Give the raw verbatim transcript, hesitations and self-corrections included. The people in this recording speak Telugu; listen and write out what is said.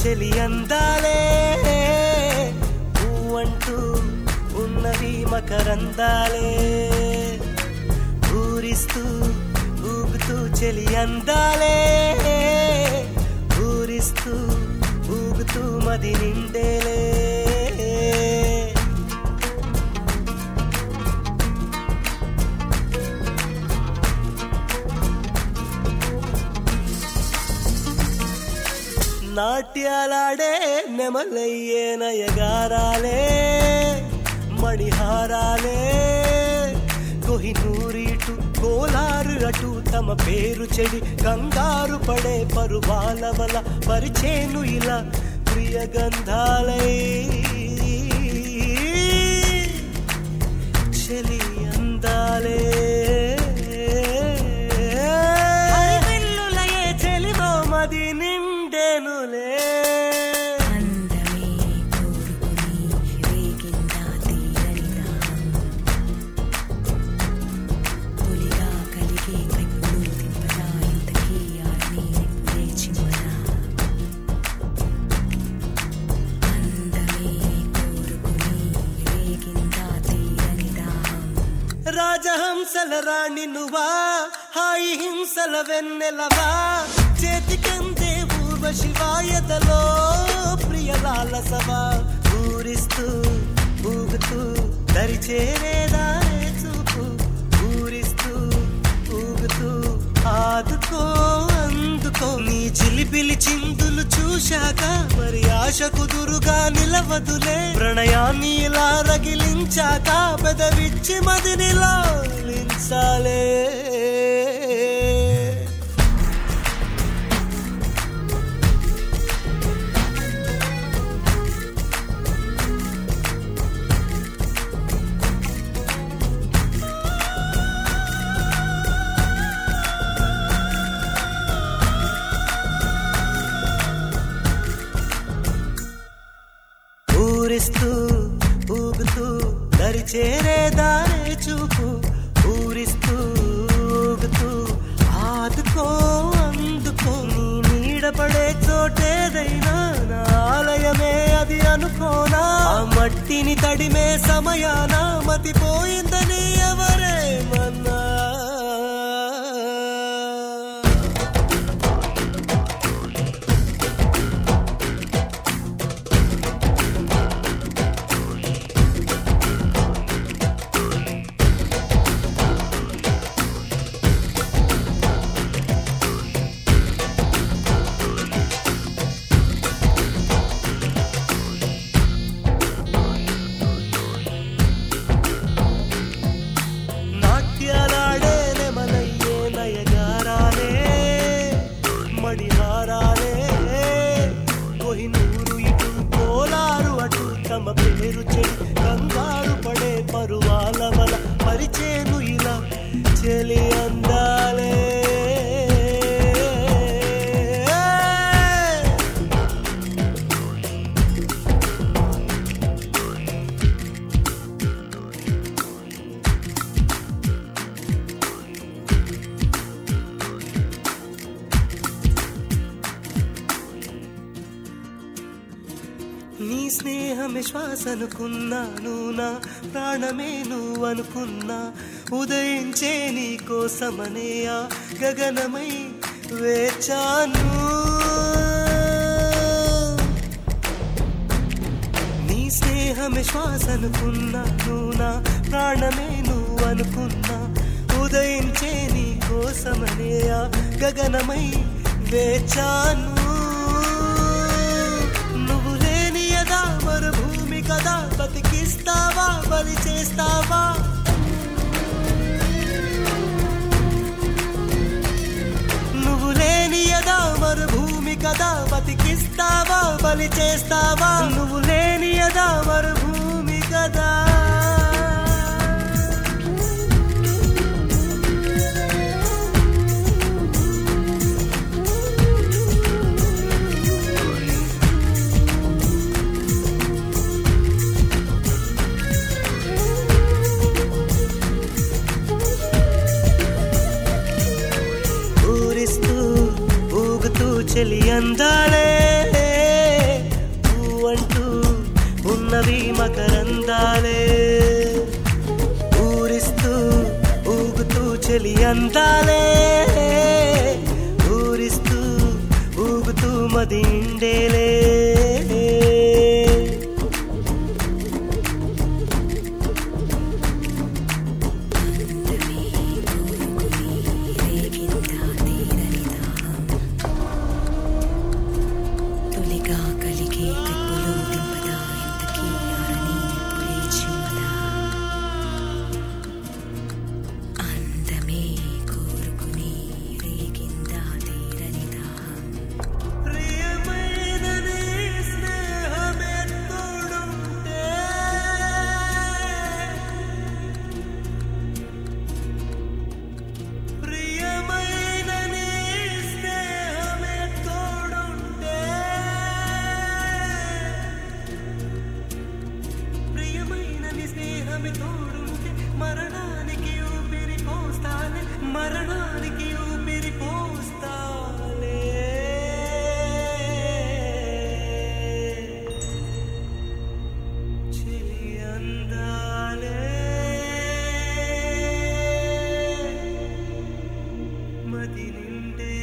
చెలి అందాలే ఊవంటూ ఉన్నవి మకరందాలే ఊరిస్తూ ఊగుతూ చెలి అందాలే ఊరిస్తూ ఊగుతూ మది నిండేలే నాట్యాలాడే నెమలయ్యే నయగారాలే మణిహారాలే కోహినూరిటు కోలారు అటు తమ పేరు చెడి కంగారు పడే పరువాల వల పరిచేను ఇలా ప్రియ గంధాలై చెలి అందాలే హరివిల్లులయే చెలిలో మది నిండెనులే రాజహంసల రాణి నువ్వా హాయి హింసల వెన్నెలవా చేతికందే పూర్వ శివాయతలో ప్రియలాలసవా ఊరిస్తూ ఊగుతూ దరిచేరేదారే చూపు ఊరిస్తూ ఊగుతూ ఆదుకో అందుకో నీ చిలిపిలి చిందులు చూశాక మరి ఆశ కుదురుగా నిలవదులే ప్రణయాన్ని ఇలా రగిలించాక పెదవిచ్చి మదిని లాలించాలే ఊరిస్తూ ఊగుతూ దరి చేరేదారే చూపు ఊరిస్తూ ఊగుతూ ఆదుకో అందుకో నీ నీడపడే చోటేదైనా నా ఆలయమే అది అనుకోనా ఆ మట్టిని తడిమే సమయాన మతిపోయిందని ఎవరేమన్నా మణిహారాలే కోహినూరు ఇటు కోలారు అటు తమ పేరు చెడి కంగారు పడే పరువాల వల పరిచేను ఇలా చెలి అందాలే నీ స్నేహమే శ్వాసనుకున్నాను నా ప్రాణమే నువ్వు అనుకున్నా ఉదయించే నీ కోసమనే ఆ గగనమై వేచాను నీ స్నేహమే శ్వాసనుకున్నాను నా ప్రాణమే నువ్వు అనుకున్నా ఉదయించే నీ కోసమనే ఆ గగనమై వేచాను మరుభూమి కదా బతికిస్తావా బలి చేస్తావా నువ్వు లేని యదా మరుభూమి కదా బతికిస్తావా బలి చేస్తావా నువ్వు లేని యదా మరుభూమి కదా చెలి అందాలే వేసవి మకరందాలే ఊరిస్తూ ఊగుతూ చెలి అందాలే ఊరిస్తూ ఊగుతూ మది నిండేలే మరణానికి ఊపిరి పోస్తాలే మరణానికి ఊపిరి పోస్తాలే చెలి అందాలే మది నిండే